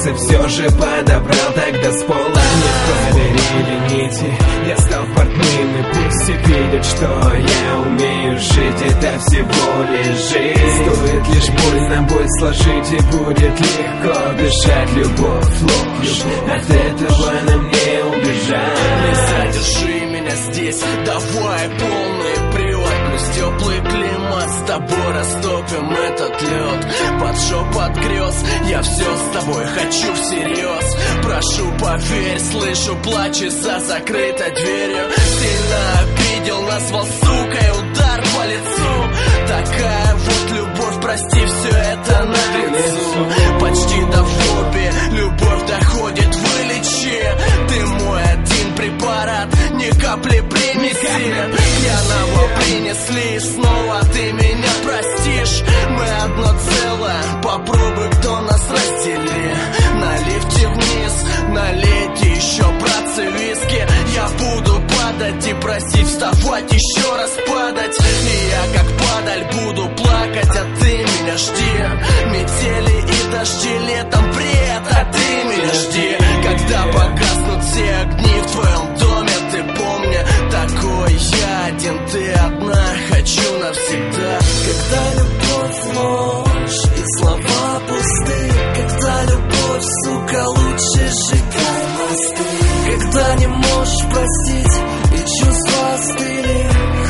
сердце все же подобрал тогда с пола. Не поверили нити, я стал портным, и пусть все видят, что я умею жить. Это всего лишь жизнь. Стоит лишь больно боль сложить, и будет легко дышать. Любовь, ложь, от этого нам не убежать. Не задержи меня здесь, давай полный привод. Пусть теплый климат, с тобой растопим этот лед. Под шепот грез, я все с тобой хочу всерьез. Прошу, поверь, слышу плач за закрытой дверью. Сильно обидел, назвал сукой, удар по лицу. Такая вот любовь, прости, все это на лицу. Почти до фобии, любовь доходит, вылечи. Ты мой один препарат, ни капли принеси. Пьяного принесли, снова ты меня простишь. Мы одно целое, попробуй, кто нас раздели. На лифте вниз, налейте еще, братцы, виски. Я буду падать и просить вставать, еще раз падать. И я как падаль буду плакать, а ты меня жди. Метели и дожди летом, бред, а ты меня жди. Когда погаснут все огни в твоем доме, ты помни, такой я один, ты одна, хочу навсегда. Когда любовь ложь и слова пусты, когда любовь, сука, лучше сжигай мосты. Когда не можешь простить и чувства остыли,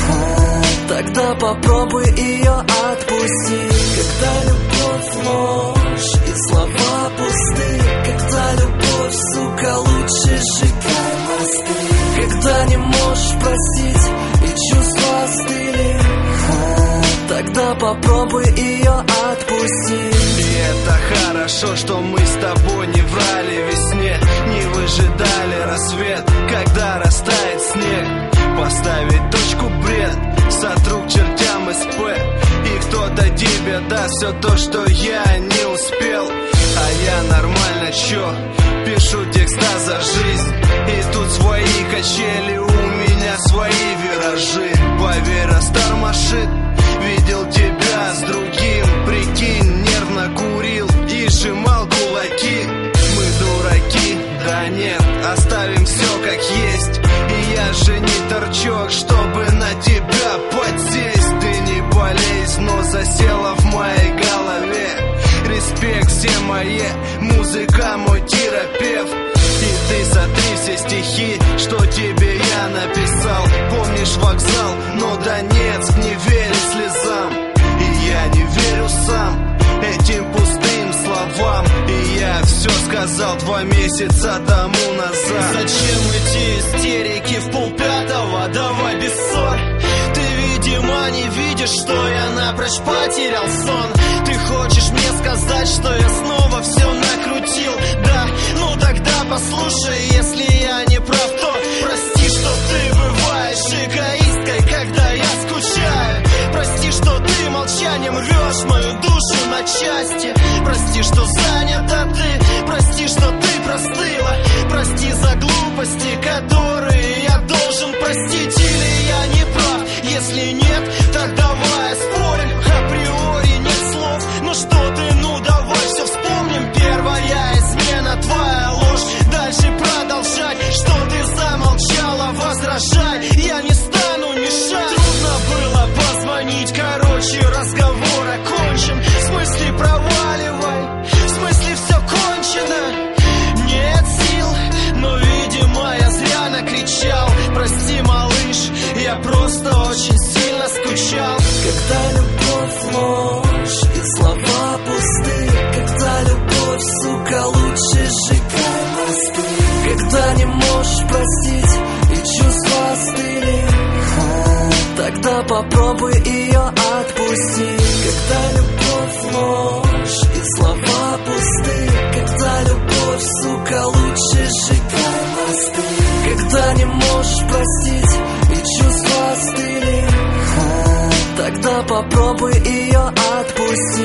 тогда попробуй ее отпустить. Когда любовь ложь и слова пусты, когда любовь, сука, лучше сжигай мосты. Когда не можешь простить и чувства остыли, тогда попробуй ее отпустить. И это хорошо, что мы с тобой не врали весне, не выжидали рассвет, когда растает снег. Поставить точку бред, сотру к чертям СП. И кто-то тебе даст все то, что я не успел. А я нормально, чё, пишу текста за жизнь. И тут свои качели, у меня свои виражи. Поверь, растормошит, видел тебя с другим. Прикинь, нервно курил и сжимал кулаки. Мы дураки, да нет, оставим все как есть. И я же не торчок, чтобы на тебя подсесть. Ты не болезнь, но засела в моей голове. Респект все мои, музыка мой терапевт. И ты сотри все стихи, что тебе я написал. Помнишь вокзал, но Донецк, не верю слезам. И я не верю сам этим пустым словам. И я все сказал 2 месяца тому назад. Зачем эти истерики в 4:30? Давай без ссор. Ты, видимо, не видишь, что я напрочь потерял сон. Ты хочешь мне сказать, что я снова все накрутил? Да, ну тогда послушай, если я не прав, то прости, что ты бываешь эгоисткой, когда я скучаю. Прости, что ты молчанием рвешь мою душу на части. Прости, что занята ты, прости, что ты простыла. Прости за глупости, которые я должен простить. Или я не прав, если нет, так давай спорим. Априори нет слов, ну что ты, ну давай все вспомним. Первая измена, твоя ложь, дальше продолжай. Что ты замолчала, возражай, я не стану мешать. Трудно было позвонить, короче, разговор окончен. В смысле проваливай, в смысле все кончено. Нет сил, но, видимо, я зря накричал. Прости, малыш, я просто очень сильно скучал. Когда любовь ложь и слова пусты, когда любовь, сука, лучше сжигай мосты. Когда не можешь простить и чувства остыли, тогда попробуй ее отпустить. Когда любовь ложь и слова пусты, когда любовь, сука, лучше сжигай мосты. Когда не можешь простить и чувства остыли, тогда попробуй ее отпустить.